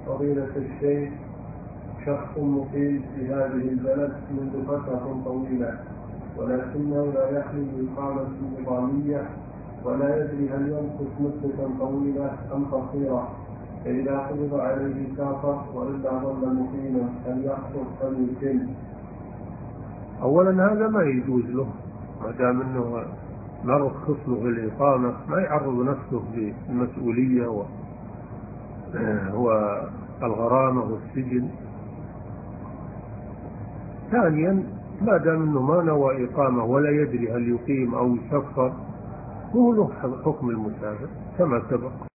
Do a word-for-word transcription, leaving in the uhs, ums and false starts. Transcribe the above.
فضيلة الشيخ، شخص مقيم في هذه البلد منذ فترة طويلة ولكنه لا يحمل الإقامة النظامية ولا يدري هل يمكث مدة طويلة أم قصيرة، فإذا فرض عليه سافر وإلا ظل مقيما هل يحصل أم يتم؟ أولا هذا ما يجوز له، ما دام أنه ما رخص له في الإقامة ما يعرض نفسه للمسؤولية والغرامة والسجن. ثانيا ما دام أنه ما نوى إقامة ولا يدري هل يقيم أو يسفر هو له حكم المسافر كما سبق.